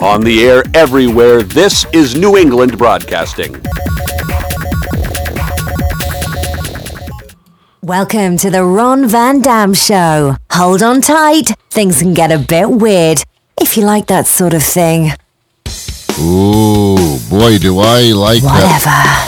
On the air everywhere, this is New England Broadcasting. Welcome to the Ron Van Dam Show. Hold on tight. Things can get a bit weird, if you like that sort of thing. Ooh, boy, do I like Whatever. that.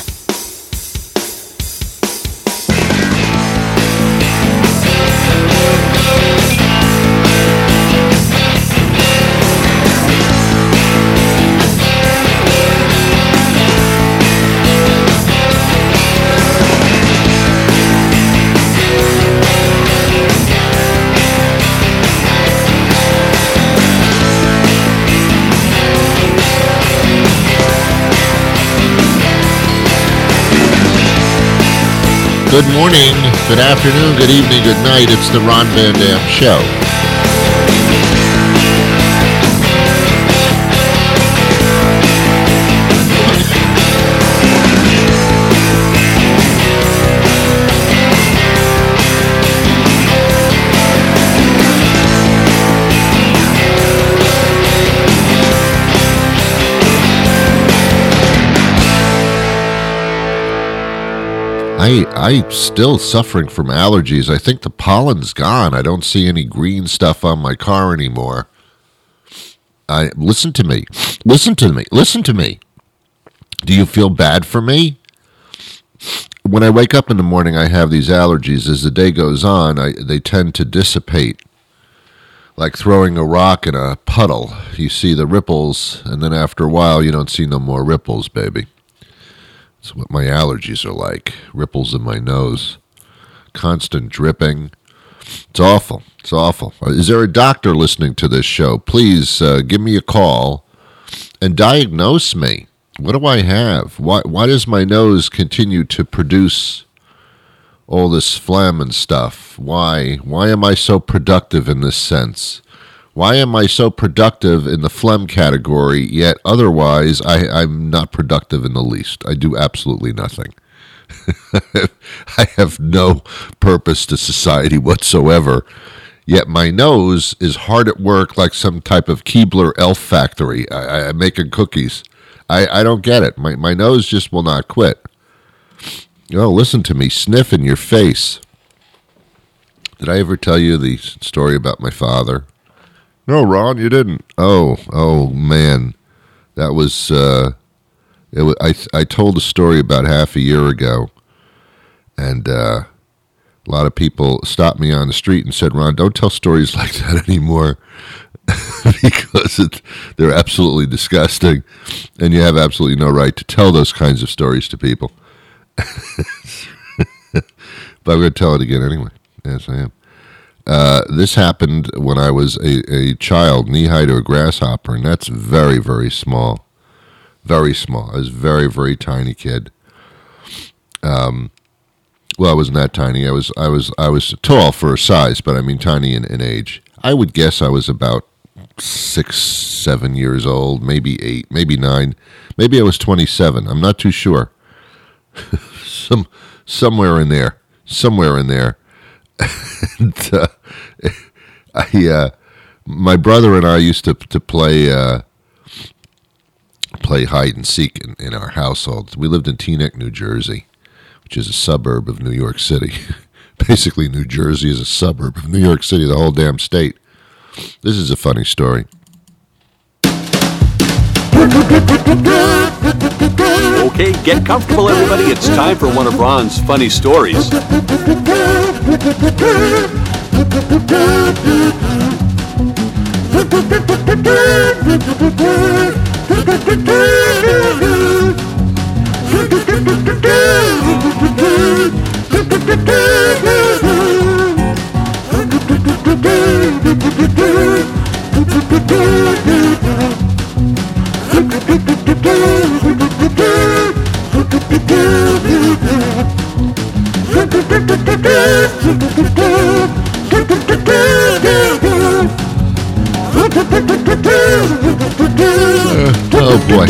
Good morning, good afternoon, good evening, good night. It's the Ron Van Dam Show. I'm still suffering from allergies. I think the pollen's gone. I don't see any green stuff on my car anymore. Listen to me. Listen to me. Listen to me. Do you feel bad for me? When I wake up in the morning, I have these allergies. As the day goes on, they tend to dissipate. Like throwing a rock in a puddle. You see the ripples, and then after a while, you don't see no more ripples, baby. That's what my allergies are like. Ripples in my nose. Constant dripping. It's awful. It's awful. Is there a doctor listening to this show? Please give me a call and diagnose me. What do I have? Why does my nose continue to produce all this phlegm and stuff? Why am I so productive in this sense? Why am I so productive in the phlegm category, yet otherwise I'm not productive in the least? I do absolutely nothing. I have no purpose to society whatsoever, yet my nose is hard at work like some type of Keebler elf factory. I'm making cookies. I don't get it. My nose just will not quit. Oh, listen to me sniff in your face. Did I ever tell you the story about my father? No, Ron, you didn't. Oh, man, that was. I told a story about half a year ago, and a lot of people stopped me on the street and said, "Ron, don't tell stories like that anymore, because they're absolutely disgusting, and you have absolutely no right to tell those kinds of stories to people." But I'm going to tell it again anyway. Yes, I am. This happened when I was a child, knee-high to a grasshopper, and that's very, very small. Very small. I was a very, very tiny kid. Well, I wasn't that tiny. I was tall for a size, but I mean tiny in age. I would guess I was about 6, 7 years old, maybe 8, maybe 9. Maybe I was 27. I'm not too sure. Somewhere in there. And my brother and I used to play hide and seek in our household. We lived in Teaneck, New Jersey, which is a suburb of New York City. Basically, New Jersey is a suburb of New York City, the whole damn state. This is a funny story. Okay, get comfortable, everybody. It's time for one of Ron's funny stories. Oh boy.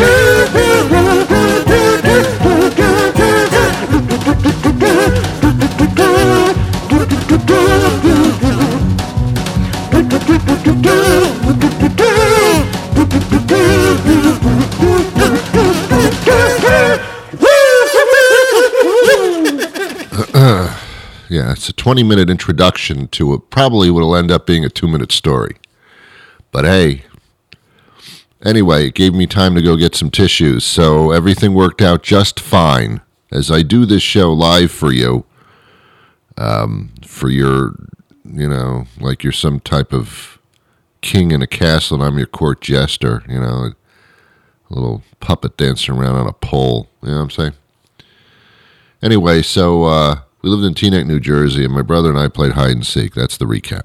it's a 20-minute introduction to it. Probably will end up being a 2-minute story. But hey, anyway, it gave me time to go get some tissues, so everything worked out just fine. As I do this show live for you, for your, like you're some type of king in a castle and I'm your court jester, a little puppet dancing around on a pole, you know what I'm saying? Anyway, so we lived in Teaneck, New Jersey, and my brother and I played hide and seek. That's the recap.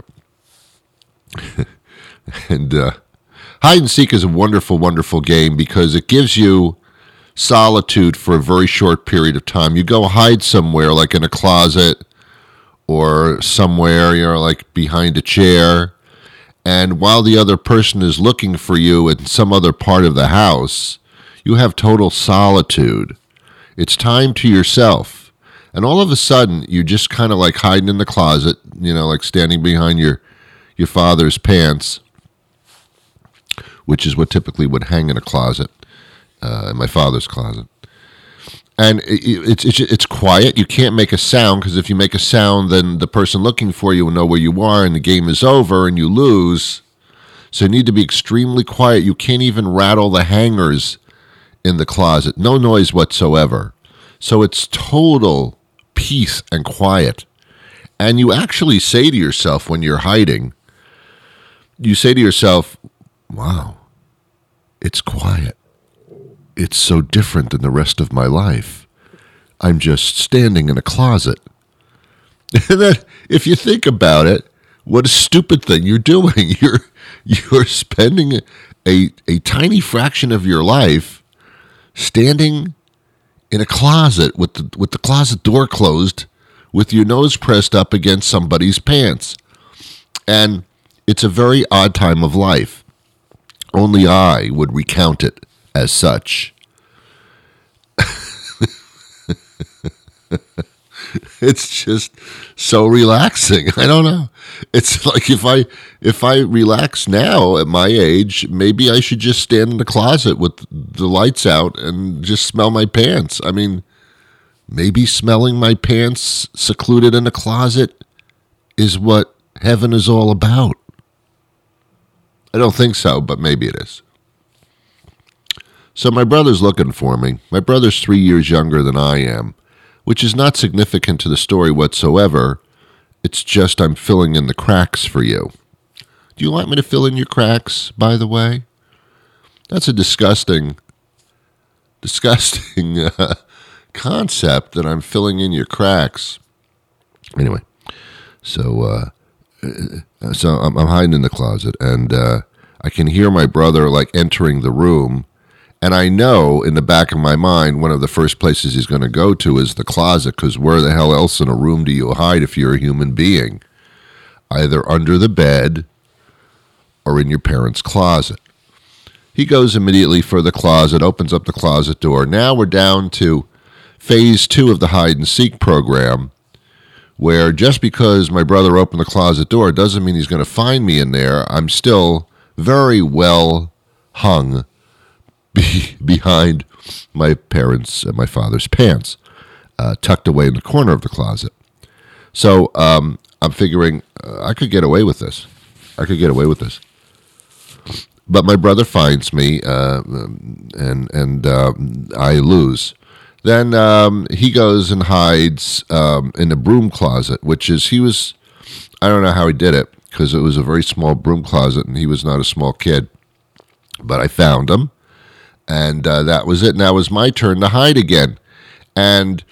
And hide and seek is a wonderful, wonderful game because it gives you solitude for a very short period of time. You go hide somewhere, like in a closet or somewhere, like behind a chair. And while the other person is looking for you in some other part of the house, you have total solitude. It's time to yourself. And all of a sudden, you're just kind of like hiding in the closet, like standing behind your father's pants, which is what typically would hang in a closet, in my father's closet. And it's quiet. You can't make a sound, because if you make a sound, then the person looking for you will know where you are, and the game is over, and you lose. So you need to be extremely quiet. You can't even rattle the hangers in the closet. No noise whatsoever. So it's total peace and quiet. And you actually say to yourself when you're hiding, you say to yourself, wow, it's quiet. It's so different than the rest of my life. I'm just standing in a closet. And then, if you think about it, what a stupid thing you're doing. You're spending a tiny fraction of your life standing in a closet with the closet door closed, with your nose pressed up against somebody's pants. And it's a very odd time of life. Only I would recount it as such. It's just so relaxing. I don't know. It's like if I relax now at my age, maybe I should just stand in the closet with the lights out and just smell my pants. I mean, maybe smelling my pants secluded in a closet is what heaven is all about. I don't think so, but maybe it is. So my brother's looking for me. My brother's 3 years younger than I am, which is not significant to the story whatsoever. It's just I'm filling in the cracks for you. Do you want me to fill in your cracks, by the way? That's a disgusting concept, that I'm filling in your cracks. Anyway, so I'm hiding in the closet, and I can hear my brother like entering the room. And I know in the back of my mind, one of the first places he's going to go to is the closet, because where the hell else in a room do you hide if you're a human being? Either under the bed or in your parents' closet. He goes immediately for the closet, opens up the closet door. Now we're down to phase 2 of the hide and seek program, where just because my brother opened the closet door doesn't mean he's going to find me in there. I'm still very well hung behind my parents' and my father's pants, tucked away in the corner of the closet. So I'm figuring I could get away with this. But my brother finds me, and I lose. Then he goes and hides in the broom closet, I don't know how he did it, because it was a very small broom closet, and he was not a small kid. But I found him. And that was it. Now it was my turn to hide again. And,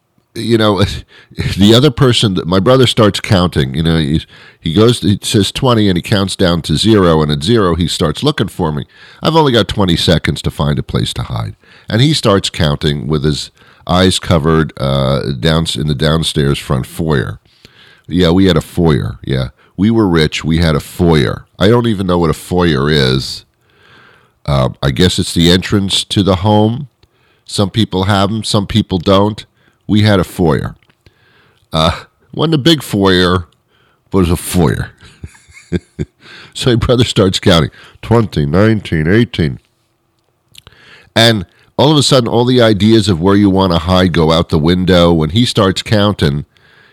the other person, my brother starts counting. He says 20, and he counts down to 0. And at 0, he starts looking for me. I've only got 20 seconds to find a place to hide. And he starts counting with his eyes covered down in the downstairs front foyer. Yeah, we had a foyer. Yeah, we were rich. We had a foyer. I don't even know what a foyer is. I guess it's the entrance to the home. Some people have them, some people don't. We had a foyer. Wasn't a big foyer, but it was a foyer. So my brother starts counting, 20, 19, 18. And all of a sudden, all the ideas of where you want to hide go out the window. When he starts counting,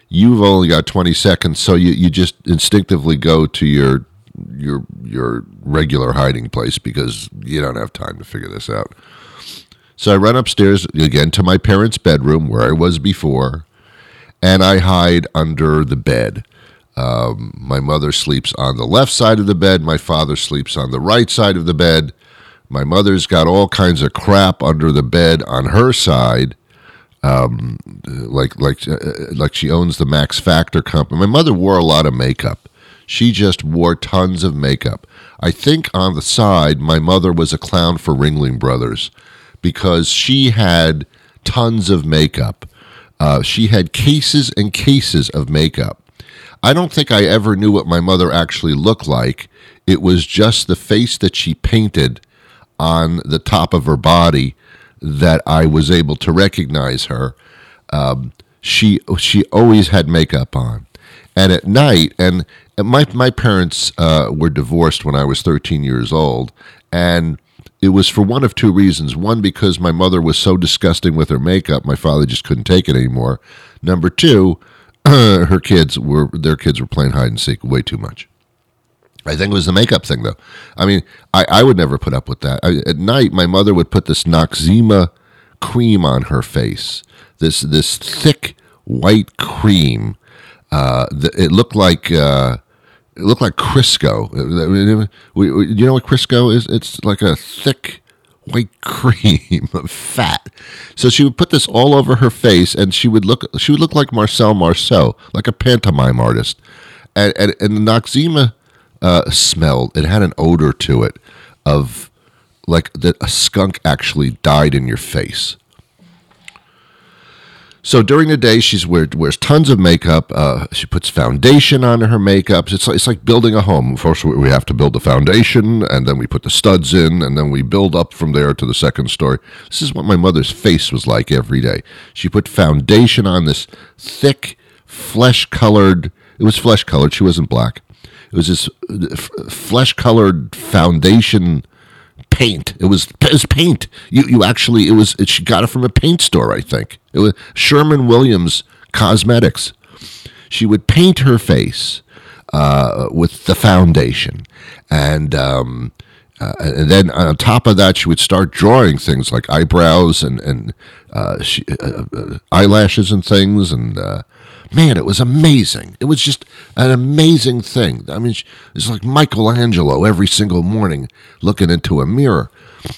you've only got 20 seconds, so you just instinctively go to your regular hiding place because you don't have time to figure this out. So I run upstairs again to my parents' bedroom where I was before, and I hide under the bed. My mother sleeps on the left side of the bed. My father sleeps on the right side of the bed. My mother's got all kinds of crap under the bed on her side, like she owns the Max Factor company. My mother wore a lot of makeup. She just wore tons of makeup. I think on the side, my mother was a clown for Ringling Brothers because she had tons of makeup. She had cases and cases of makeup. I don't think I ever knew what my mother actually looked like. It was just the face that she painted on the top of her body that I was able to recognize her. She always had makeup on. And at night, and my parents were divorced when I was 13 years old, and it was for one of two reasons. One, because my mother was so disgusting with her makeup, my father just couldn't take it anymore. Number two, their kids were playing hide and seek way too much. I think it was the makeup thing, though. I mean, I would never put up with that. At night, my mother would put this Noxzema cream on her face, this thick white cream. It looked like Crisco. You know what Crisco is? It's like a thick white cream of fat. So she would put this all over her face, and she would look like Marcel Marceau, like a pantomime artist. And the Noxzema smelled. It had an odor to it of like that a skunk actually died in your face. So during the day, she wears tons of makeup. She puts foundation on her makeup. It's like building a home. First, we have to build the foundation, and then we put the studs in, and then we build up from there to the second story. This is what my mother's face was like every day. She put foundation on this thick, flesh-colored. It was flesh-colored. She wasn't black. It was this flesh-colored foundation paint. It was paint. She got it from a paint store, I think. It was Sherman-Williams Cosmetics. She would paint her face with the foundation, and then on top of that, she would start drawing things like eyebrows and eyelashes and things. And man, it was amazing. It was just an amazing thing. I mean, it's like Michelangelo every single morning looking into a mirror.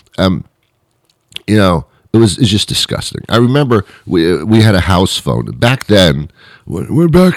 It's just disgusting. I remember we had a house phone. Back then, in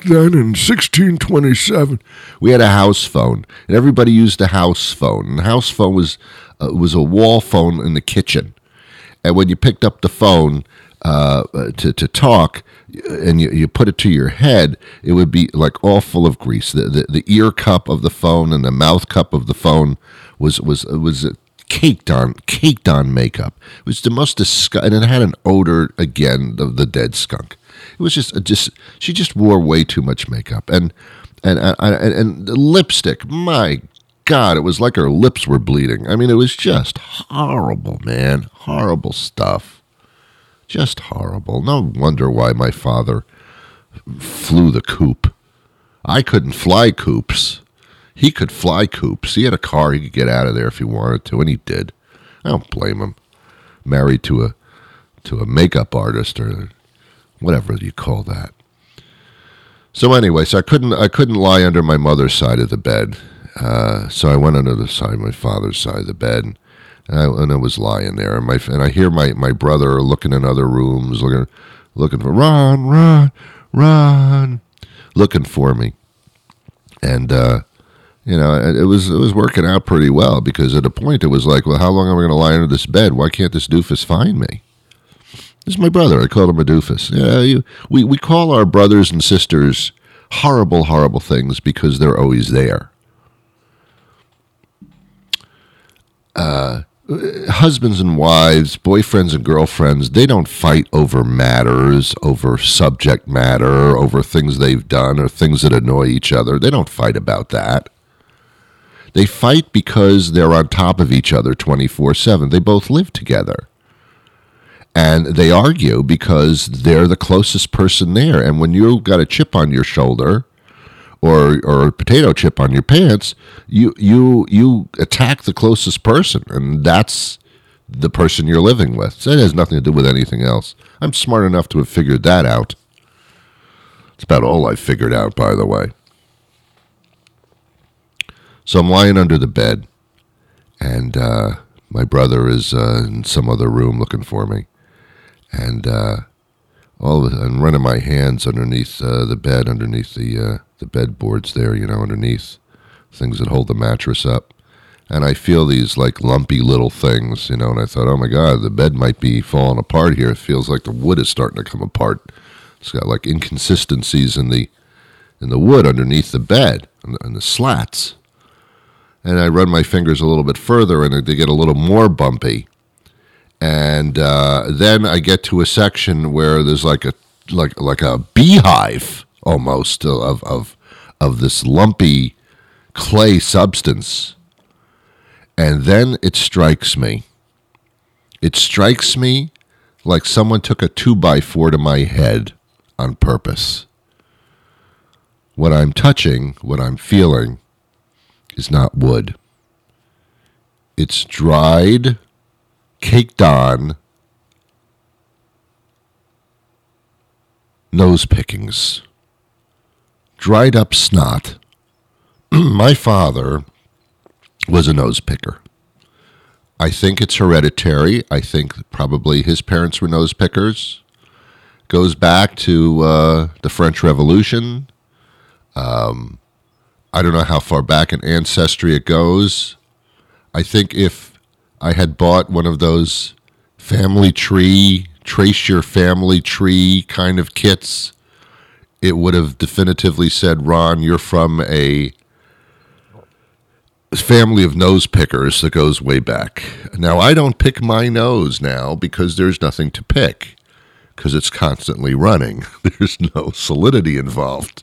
1627, we had a house phone, and everybody used the house phone. And the house phone was a wall phone in the kitchen. And when you picked up the phone to talk, and you put it to your head, it would be like all full of grease. The ear cup of the phone and the mouth cup of the phone was caked on makeup. It was the most disgusting, and it had an odor again of the dead skunk. It was just she just wore way too much makeup, and the lipstick. My God, it was like her lips were bleeding. I mean, it was just horrible, man. Horrible stuff. Just horrible. No wonder why my father flew the coop. I couldn't fly coops. He could fly coops. He had a car. He could get out of there if he wanted to, and he did. I don't blame him. Married to a makeup artist or whatever you call that. So anyway, I couldn't lie under my mother's side of the bed. So I went under the side, my father's side of the bed, and I was lying there. And I hear my brother looking in other rooms, looking for Ron, looking for me. And it was working out pretty well, because at a point it was like, well, how long am I going to lie under this bed? Why can't this doofus find me? This is my brother. I called him a doofus. Yeah, we call our brothers and sisters horrible, horrible things because they're always there. Husbands and wives, boyfriends and girlfriends, they don't fight over matters, over subject matter, over things they've done or things that annoy each other. They don't fight about that. They fight because they're on top of each other 24/7. They both live together. And they argue because they're the closest person there. And when you've got a chip on your shoulder or a potato chip on your pants, you attack the closest person, and that's the person you're living with. So it has nothing to do with anything else. I'm smart enough to have figured that out. It's about all I've figured out, by the way. So I'm lying under the bed, and my brother is in some other room looking for me. And I'm running my hands underneath the bed, underneath the bed boards there, underneath things that hold the mattress up. And I feel these like lumpy little things, and I thought, oh my God, the bed might be falling apart here. It feels like the wood is starting to come apart. It's got like inconsistencies in the wood underneath the bed and the slats. And I run my fingers a little bit further, and they get a little more bumpy. And then I get to a section where there's like a beehive almost of this lumpy clay substance. And then it strikes me. It strikes me like someone took a 2x4 to my head on purpose. What I'm touching, what I'm feeling, is not wood. It's dried, caked on nose pickings. Dried up snot. My father was a nose picker. I think it's hereditary. I think probably his parents were nose pickers. Goes back to the French Revolution. I don't know how far back in ancestry it goes. I think if I had bought one of those family tree, trace your family tree kind of kits, it would have definitively said, Ron, you're from a family of nose pickers that goes way back. Now, I don't pick my nose now because there's nothing to pick, because it's constantly running. There's no solidity involved.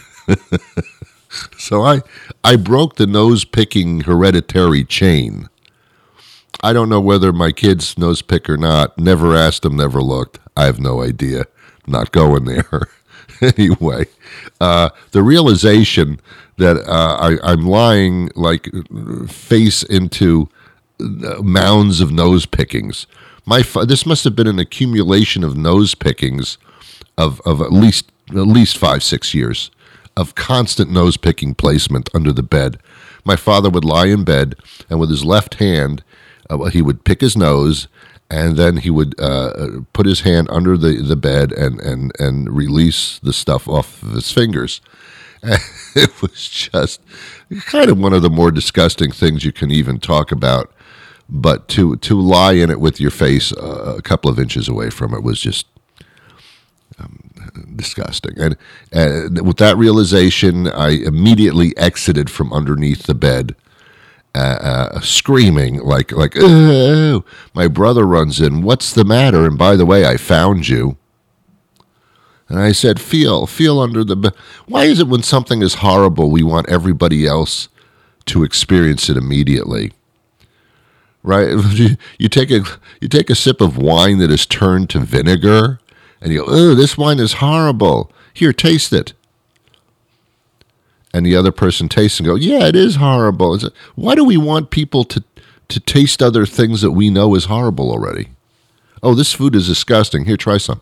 So I broke the nose-picking hereditary chain. I don't know whether my kids nose pick or not. Never asked them, never looked. I have no idea. Not going there. Anyway, the realization that I'm lying like face into mounds of nose pickings. This must have been an accumulation of nose pickings of at least 5-6 years of constant nose picking placement under the bed. My father would lie in bed, and with his left hand, he would pick his nose, and then he would put his hand under the bed and release the stuff off of his fingers. And it was just kind of one of the more disgusting things you can even talk about. But to lie in it with your face a couple of inches away from it was just disgusting. And with that realization, I immediately exited from underneath the bed, screaming like, oh! My brother runs in. What's the matter? And by the way, I found you. And I said, feel under the bed. Why is it when something is horrible, we want everybody else to experience it immediately? Right? You take a sip of wine that is turned to vinegar, and you go, oh, this wine is horrible. Here, taste it. And the other person tastes and go, yeah, it is horrible. Why do we want people to taste other things that we know is horrible already? Oh, this food is disgusting. Here, try some.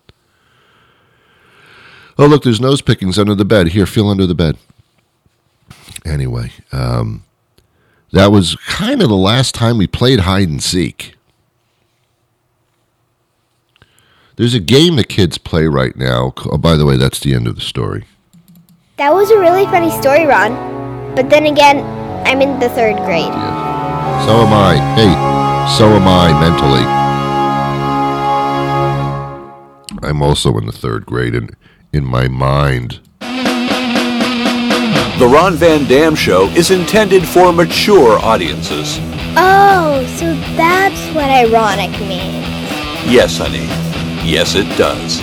Oh, look, there's nose pickings under the bed. Here, feel under the bed. Anyway, that was kind of the last time we played hide and seek. There's a game the kids play right now. Oh, by the way, that's the end of the story. That was a really funny story, Ron. But then again, I'm in the 3rd grade. Yes. So am I. Hey, so am I mentally. I'm also in the 3rd grade in my mind. The Ron Van Dam Show is intended for mature audiences. Oh, so that's what ironic means. Yes, honey. Yes, it does.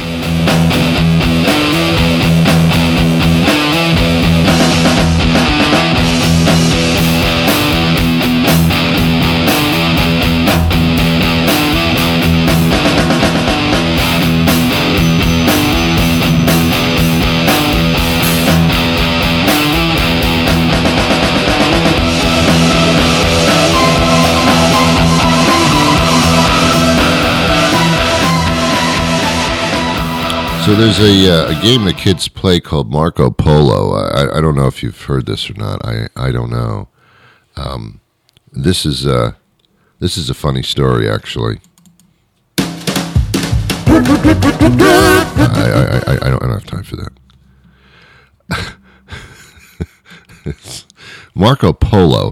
So there's a game that kids play called Marco Polo. I don't know if you've heard this or not. I don't know. This is a funny story, actually. I don't have time for that. Marco Polo.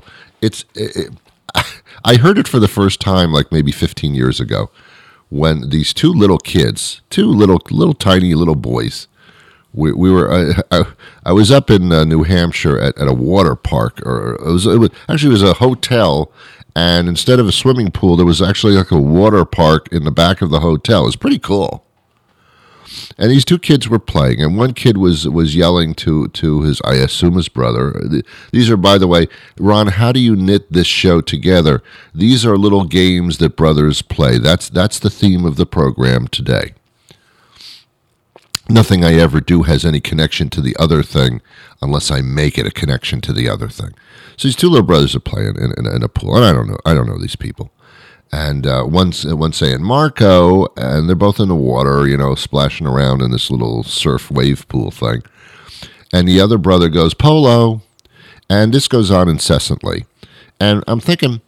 I heard it for the first time like maybe 15 years ago when these two little kids, two little tiny little boys, we were I was up in New Hampshire at a water park, or it was a hotel, and instead of a swimming pool there was actually like a water park in the back of the hotel. It was pretty cool. And these two kids were playing, and one kid was yelling to his, I assume, his brother. These are, by the way, Ron, how do you knit this show together? These are little games that brothers play. That's the theme of the program today. Nothing I ever do has any connection to the other thing unless I make it a connection to the other thing. So these two little brothers are playing in a pool, and I don't know these people. And one's saying Marco, and they're both in the water, splashing around in this little surf wave pool thing. And the other brother goes, Polo. And this goes on incessantly. And I'm thinking,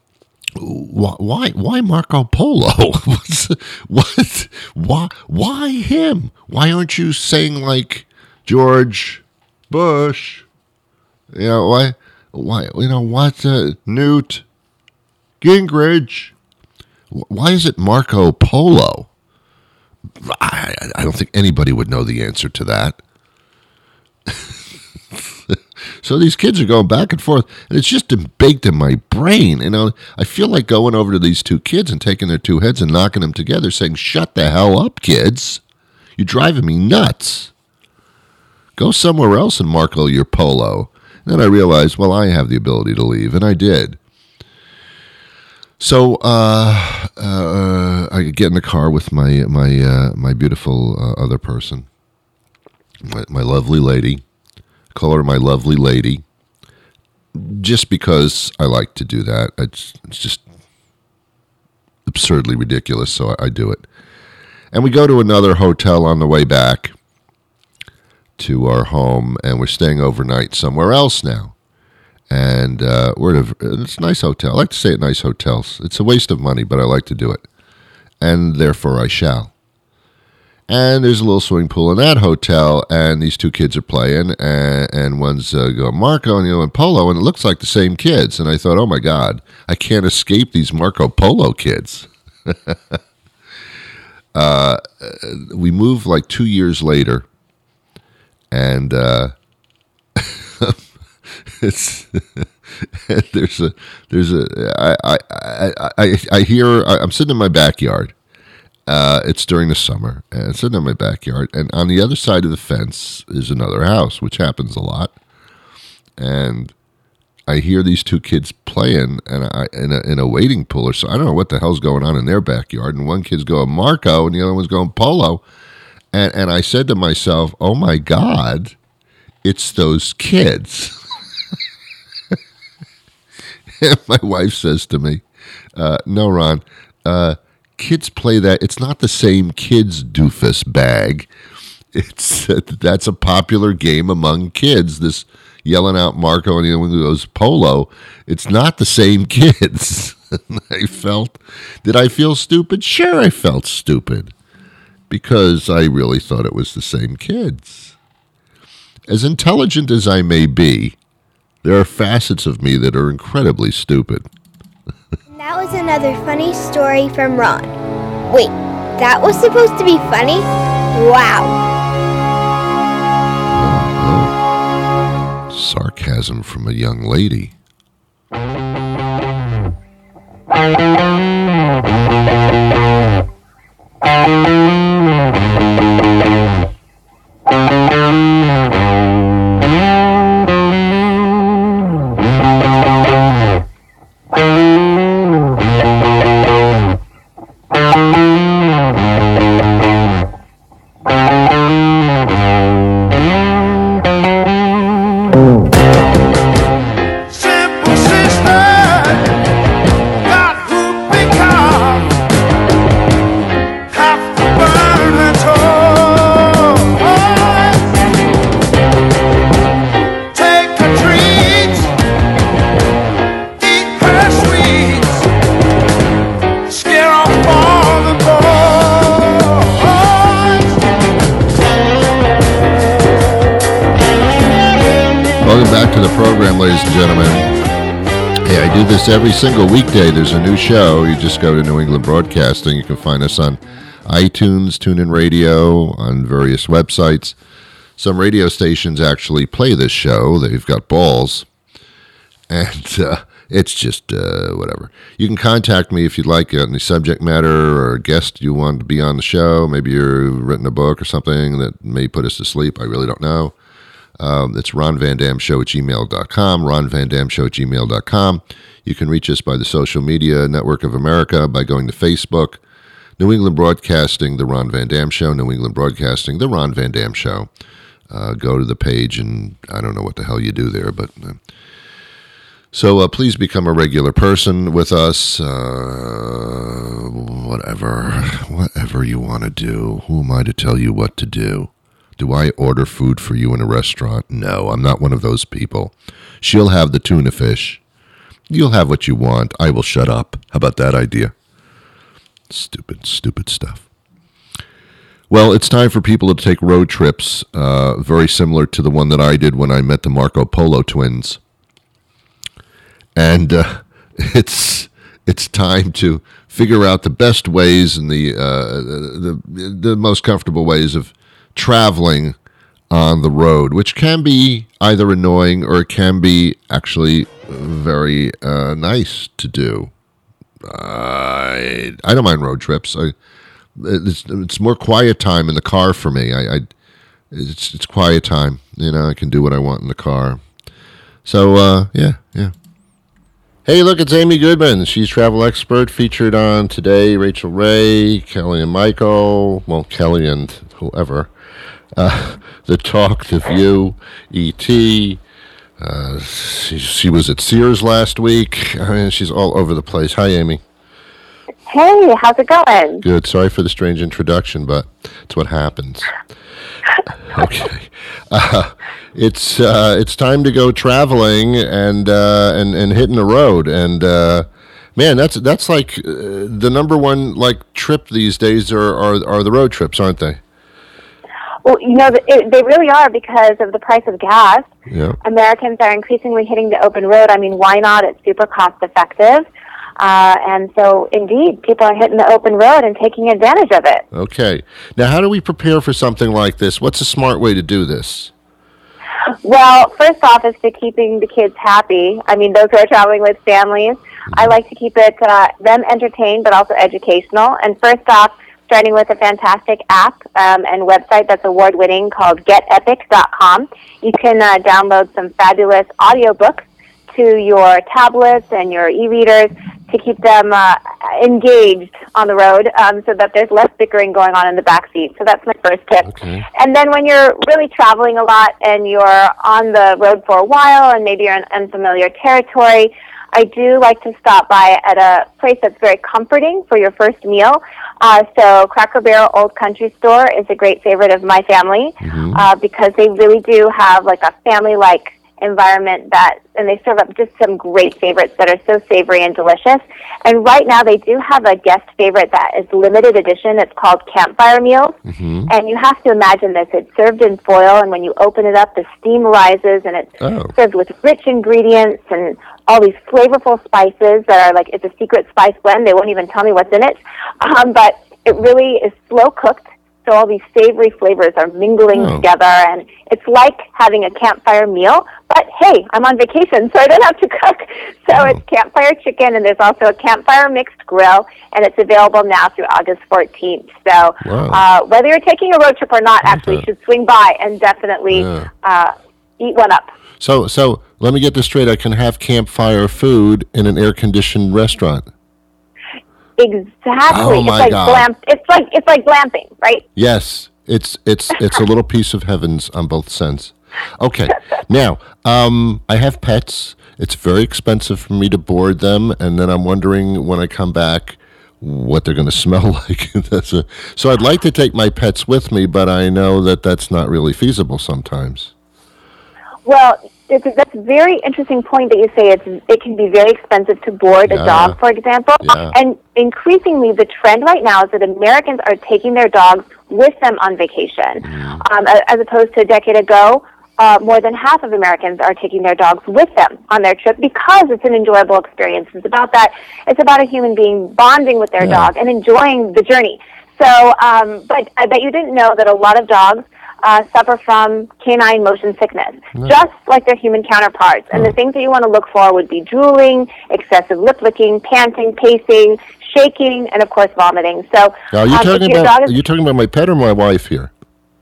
why Marco Polo? Why him? Why aren't you saying like George Bush? Why Newt Gingrich? Why is it Marco Polo? I don't think anybody would know the answer to that. So these kids are going back and forth, and it's just baked in my brain. I feel like going over to these two kids and taking their two heads and knocking them together, saying, "Shut the hell up, kids! You're driving me nuts. Go somewhere else and Marco your Polo." And then I realized, well, I have the ability to leave, and I did. So I get in the car with my beautiful other person, my lovely lady. Call her my lovely lady, just because I like to do that. It's just absurdly ridiculous, so I do it. And we go to another hotel on the way back to our home, and we're staying overnight somewhere else now. And it's a nice hotel. I like to stay at nice hotels. It's a waste of money, but I like to do it. And therefore I shall. And there's a little swimming pool in that hotel, and these two kids are playing, and one's going Marco and the other one Polo, and it looks like the same kids. And I thought, oh my God, I can't escape these Marco Polo kids. We moved like 2 years later, and I hear, I'm sitting in my backyard. It's during the summer, and I'm sitting in my backyard, and on the other side of the fence is another house, which happens a lot. And I hear these two kids playing, and in a wading pool or so. I don't know what the hell's going on in their backyard. And one kid's going Marco, and the other one's going Polo. And I said to myself, "Oh my God, it's those kids." And my wife says to me, "No, Ron. Kids play that. It's not the same kids, doofus bag. That's a popular game among kids. This yelling out Marco and the other one goes Polo. It's not the same kids." Did I feel stupid? Sure, I felt stupid because I really thought it was the same kids. As intelligent as I may be, there are facets of me that are incredibly stupid. That was another funny story from Ron. Wait, that was supposed to be funny? Wow. Sarcasm from a young lady. Simple sister. ladies and gentlemen. Hey, I do this every single weekday. There's a new show. You just go to New England Broadcasting. You can find us on iTunes, TuneIn Radio, on various websites. Some radio stations actually play this show. They've got balls. And it's just whatever. You can contact me if you'd like any subject matter or a guest you want to be on the show. Maybe you've written a book or something that may put us to sleep. I really don't know. It's ronvandamshow@gmail.com, ronvandamshow@gmail.com. You can reach us by the Social Media Network of America by going to Facebook, New England Broadcasting, The Ron Van Dam Show, New England Broadcasting, The Ron Van Dam Show. Go to the page, and I don't know what the hell you do there, but... So please become a regular person with us, whatever you want to do. Who am I to tell you what to do? Do I order food for you in a restaurant? No, I'm not one of those people. She'll have the tuna fish. You'll have what you want. I will shut up. How about that idea? Stupid stuff. Well, it's time for people to take road trips, very similar to the one that I did when I met the Marco Polo twins. And it's time to figure out the best ways and the most comfortable ways of traveling on the road, which can be either annoying or it can be actually very nice to do. I don't mind road trips. It's more quiet time in the car for me. It's quiet time. You know, I can do what I want in the car. So yeah. Hey, look, it's Amy Goodman. She's travel expert, featured on Today, Rachel Ray, Kelly and Michael, well, Kelly and whoever, The Talk, The View, E.T., she was at Sears last week. I mean, she's all over the place. Hi, Amy. Hey, how's it going? Good. Sorry for the strange introduction, but it's what happens. Okay. It's time to go traveling and hitting the road, and man, that's like the number one like trip these days are the road trips, aren't they? Well, you know, they really are because of the price of gas. Yeah. Americans are increasingly hitting the open road. I mean, why not? It's super cost effective. And so, indeed, people are hitting the open road and taking advantage of it. Okay. Now, how do we prepare for something like this? What's a smart way to do this? Well, first off is to keeping the kids happy. I mean, those who are traveling with families. I like to keep it them entertained, but also educational. And first off, starting with a fantastic app and website that's award-winning called GetEpic.com. You can download some fabulous audiobooks to your tablets and your e-readers to keep them engaged on the road so that there's less bickering going on in the back seat. So that's my first tip. Okay. And then when you're really traveling a lot and you're on the road for a while and maybe you're in unfamiliar territory, I do like to stop by at a place that's very comforting for your first meal. So Cracker Barrel Old Country Store is a great favorite of my family because they really do have like a family-like environment and they serve up just some great favorites that are so savory and delicious. And right now they do have a guest favorite that is limited edition. It's called Campfire Meals. And you have to imagine this. It's served in foil, and when you open it up, the steam rises, and it's served with rich ingredients and all these flavorful spices that are like, it's a secret spice blend. They won't even tell me what's in it. But it really is slow cooked. So all these savory flavors are mingling together, and it's like having a campfire meal. But hey, I'm on vacation, so I don't have to cook. So it's campfire chicken, and there's also a campfire mixed grill, and it's available now through August 14th. So whether you're taking a road trip or not, actually, you should swing by and definitely eat one up. So let me get this straight. I can have campfire food in an air-conditioned restaurant. Exactly. Oh my God. It's like glamping, right? Yes, it's a little piece of heavens on both ends. Okay, now I have pets. It's very expensive for me to board them, and then I'm wondering when I come back what they're going to smell like. So I'd like to take my pets with me, but I know that that's not really feasible sometimes. Well, that's a very interesting point that you say it can be very expensive to board a dog, for example. Yeah. And increasingly, the trend right now is that Americans are taking their dogs with them on vacation. As opposed to a decade ago, more than half of Americans are taking their dogs with them on their trip because it's an enjoyable experience. It's about that. It's about a human being bonding with their dog and enjoying the journey. So, but I bet you didn't know that a lot of dogs suffer from canine motion sickness, just like their human counterparts. And the things that you want to look for would be drooling, excessive lip licking, panting, pacing, shaking, and of course vomiting. So, now, are you talking about my pet or my wife here?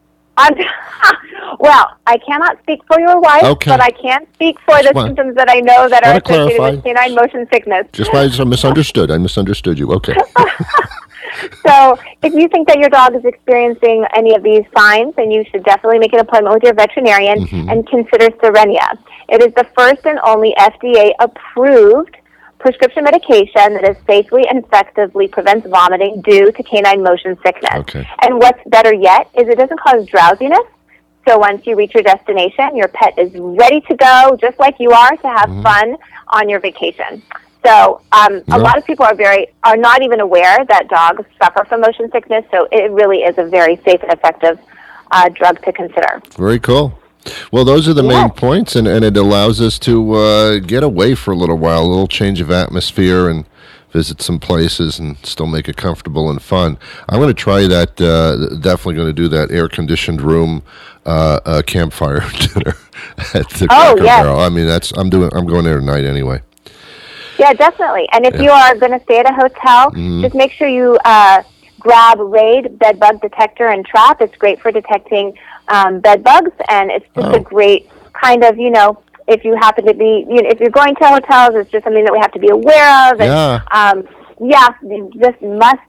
Well, I cannot speak for your wife, but I can speak for the symptoms that I know that are associated with canine motion sickness. Just why I misunderstood. I misunderstood you. Okay. So if you think that your dog is experiencing any of these signs, then you should definitely make an appointment with your veterinarian and consider Cerenia. It is the first and only FDA-approved prescription medication that safely and effectively prevents vomiting due to canine motion sickness. Okay. And what's better yet is it doesn't cause drowsiness. So once you reach your destination, your pet is ready to go, just like you are, to have fun on your vacation. So a lot of people are not even aware that dogs suffer from motion sickness, so it really is a very safe and effective drug to consider. Very cool. Well, those are the main points, and it allows us to get away for a little while, a little change of atmosphere, and visit some places and still make it comfortable and fun. I'm going to try that, definitely going to do that air-conditioned room campfire dinner at the Cracker Barrel. I mean, I'm going there tonight anyway. Yeah, definitely. And if you are going to stay at a hotel, just make sure you grab Raid Bed Bug Detector and Trap. It's great for detecting bed bugs, and it's just a great kind of, if you happen to be, if you're going to hotels, it's just something that we have to be aware of. And, you just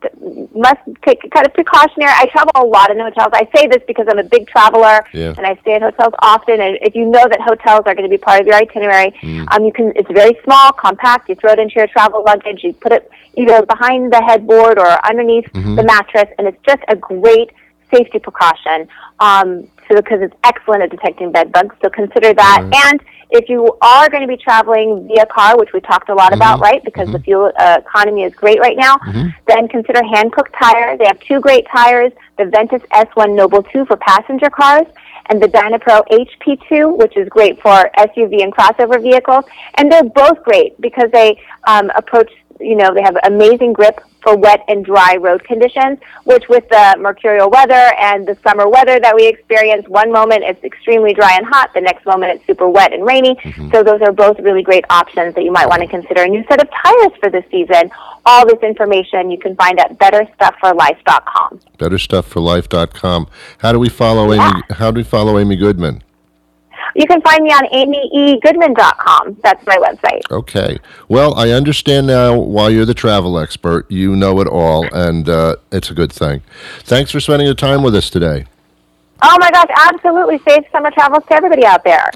must take kind of precautionary. I travel a lot in hotels. I say this because I'm a big traveler and I stay at hotels often. And if you know that hotels are going to be part of your itinerary, it's very small, compact. You throw it into your travel luggage. You put it either behind the headboard or underneath the mattress, and it's just a great safety precaution. Because it's excellent at detecting bed bugs, so consider that. And if you are going to be traveling via car, which we talked a lot about, right, because the fuel economy is great right now, then consider Hankook tires. They have two great tires, the Ventus S1 Noble 2 for passenger cars, and the Dynapro HP2, which is great for SUV and crossover vehicles. And they're both great because they approach, they have amazing grip for wet and dry road conditions, which with the mercurial weather and the summer weather that we experience, one moment it's extremely dry and hot, the next moment it's super wet and rainy. So those are both really great options that you might want to consider. A new set of tires for this season. All this information you can find at betterstuffforlife.com. Betterstuffforlife.com. How do we follow Amy? How do we follow Amy Goodman? You can find me on amygoodman.com. That's my website. Okay. Well, I understand now why you're the travel expert. You know it all, and it's a good thing. Thanks for spending the time with us today. Oh, my gosh, absolutely. Safe summer travels to everybody out there.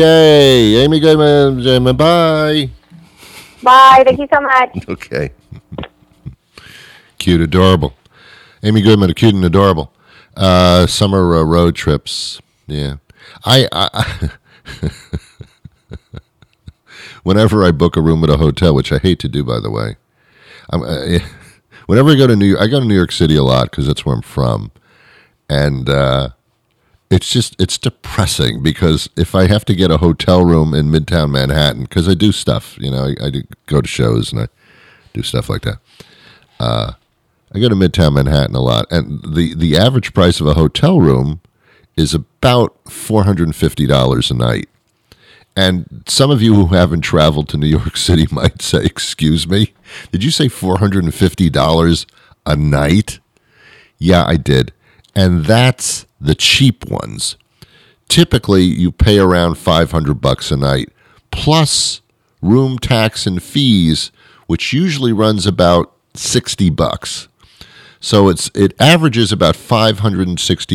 Yay. Amy Goodman, bye. Bye. Thank you so much. Okay. Cute, adorable. Amy Goodman, cute and adorable. Summer road trips. Yeah. I whenever I book a room at a hotel, which I hate to do, by the way, whenever I go to New York City a lot because that's where I'm from, and it's depressing because if I have to get a hotel room in Midtown Manhattan, because I do stuff, I do go to shows and I do stuff like that. I go to Midtown Manhattan a lot, and the average price of a hotel room is about $450 a night. And some of you who haven't traveled to New York City might say, excuse me, did you say $450 a night? Yeah, I did. And that's the cheap ones. Typically, you pay around $500 a night, plus room tax and fees, which usually runs about $60. So it averages about $560,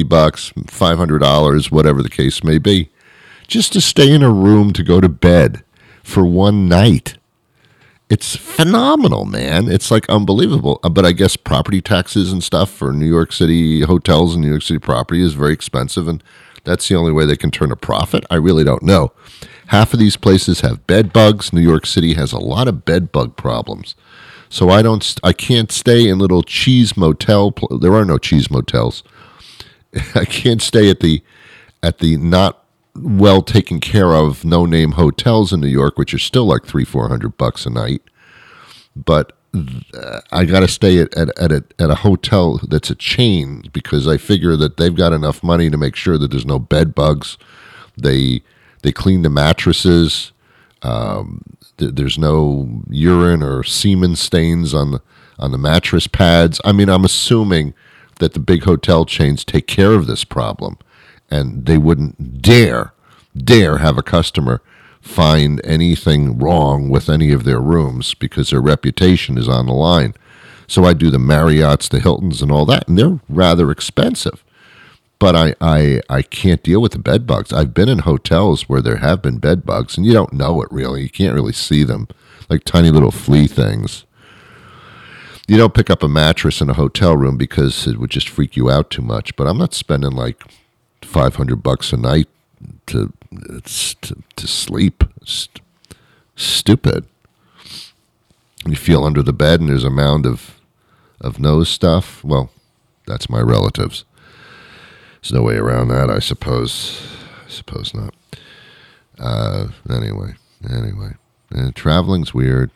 $500, whatever the case may be, just to stay in a room to go to bed for one night. It's phenomenal, man. It's like unbelievable. But I guess property taxes and stuff for New York City hotels and New York City property is very expensive, and that's the only way they can turn a profit. I really don't know. Half of these places have bed bugs. New York City has a lot of bed bug problems. So I can't stay in little cheese motel. There are no cheese motels. I can't stay at the not well taken care of no-name hotels in New York, which are still like $300-400 a night. But I got to stay at a hotel that's a chain because I figure that they've got enough money to make sure that there's no bed bugs. They clean the mattresses. There's no urine or semen stains on the mattress pads. I mean, I'm assuming that the big hotel chains take care of this problem, and they wouldn't dare have a customer find anything wrong with any of their rooms because their reputation is on the line. So I do the Marriotts, the Hiltons, and all that, and they're rather expensive. But I can't deal with the bed bugs. I've been in hotels where there have been bed bugs, and you don't know it really. You can't really see them, like tiny little flea things. You don't pick up a mattress in a hotel room because it would just freak you out too much. But I'm not spending like $500 a night to sleep. It's stupid. You feel under the bed and there's a mound of nose stuff. Well, that's my relatives. There's no way around that, I suppose. I suppose not. Anyway. Traveling's weird.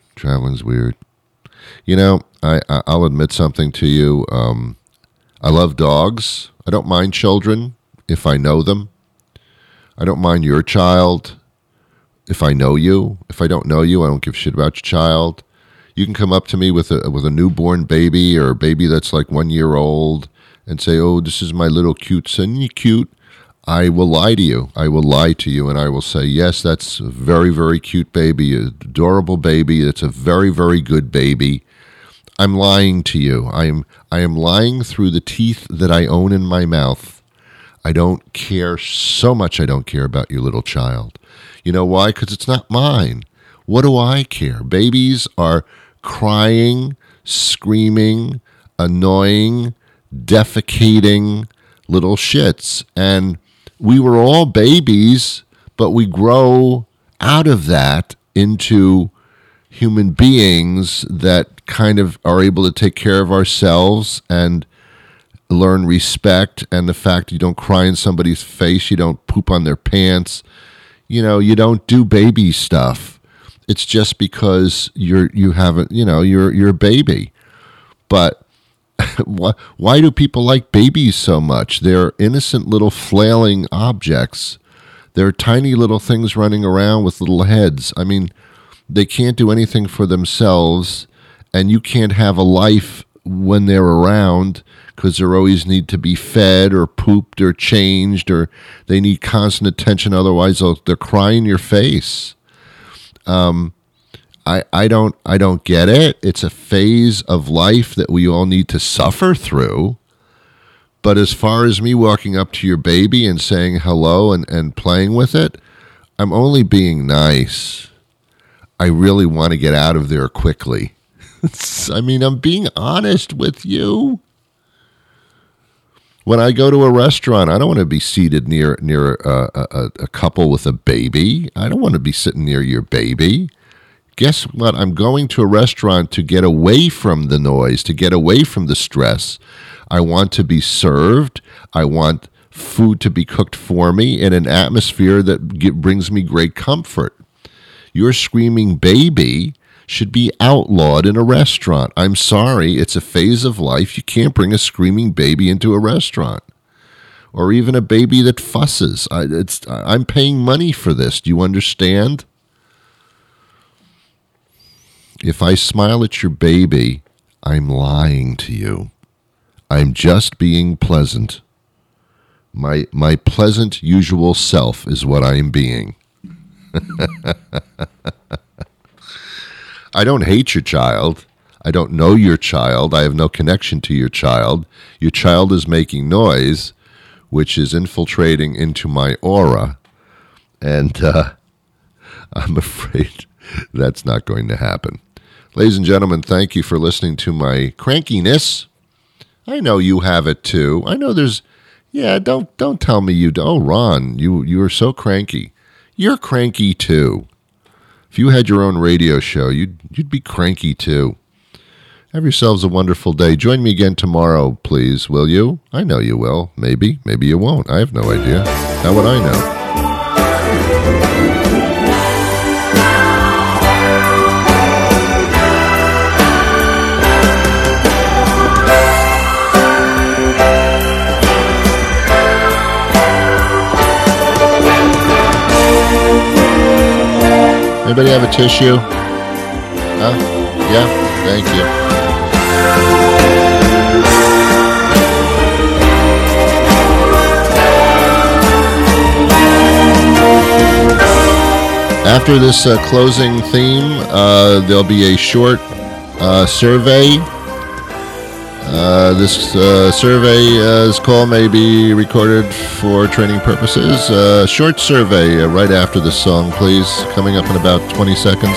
You know, I'll admit something to you. I love dogs. I don't mind children if I know them. I don't mind your child if I know you. If I don't know you, I don't give a shit about your child. You can come up to me with a newborn baby or a baby that's like 1 year old and say, "Oh, this is my little cute son. You're cute." I will lie to you. I will lie to you, and I will say, "Yes, that's a very, very cute baby, adorable baby. It's a very, very good baby." I'm lying to you. I am lying through the teeth that I own in my mouth. I don't care so much. I don't care about your little child. You know why? Because it's not mine. What do I care? Babies are crying, screaming, annoying, defecating little shits. And we were all babies, but we grow out of that into human beings that kind of are able to take care of ourselves and learn respect, and the fact you don't cry in somebody's face, you don't poop on their pants, you know, you don't do baby stuff. It's just because you're a baby. But why do people like babies so much? They're innocent little flailing objects. They're tiny little things running around with little heads. I mean, they can't do anything for themselves, and you can't have a life when they're around because they always need to be fed or pooped or changed, or they need constant attention. Otherwise, they'll cry in your face. I don't get it. It's a phase of life that we all need to suffer through. But as far as me walking up to your baby and saying hello and playing with it, I'm only being nice. I really want to get out of there quickly. I mean, I'm being honest with you. When I go to a restaurant, I don't want to be seated near a couple with a baby. I don't want to be sitting near your baby. Guess what? I'm going to a restaurant to get away from the noise, to get away from the stress. I want to be served. I want food to be cooked for me in an atmosphere that brings me great comfort. Your screaming baby should be outlawed in a restaurant. I'm sorry, it's a phase of life. You can't bring a screaming baby into a restaurant. Or even a baby that fusses. I'm paying money for this. Do you understand? If I smile at your baby, I'm lying to you. I'm just being pleasant. My pleasant, usual self is what I am being. I don't hate your child. I don't know your child. I have no connection to your child. Your child is making noise, which is infiltrating into my aura. And I'm afraid that's not going to happen. Ladies and gentlemen, thank you for listening to my crankiness. I know you have it too. I know there's, don't tell me you don't. Oh, Ron, you are so cranky. You're cranky too. If you had your own radio show, you'd be cranky too. Have yourselves a wonderful day. Join me again tomorrow, please, will you? I know you will. Maybe you won't. I have no idea. How would I know? Anybody have a tissue? Huh? Yeah, thank you. After this closing theme, there'll be a short survey. This survey's call may be recorded for training purposes. Short survey right after this song, please. Coming up in about 20 seconds.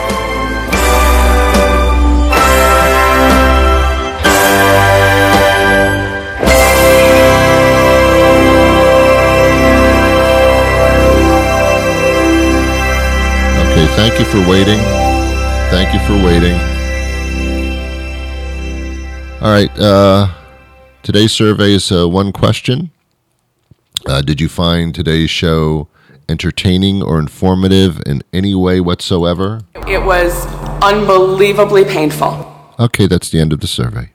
Okay, thank you for waiting. Thank you for waiting. All right, today's survey is one question. Did you find today's show entertaining or informative in any way whatsoever? It was unbelievably painful. Okay, that's the end of the survey.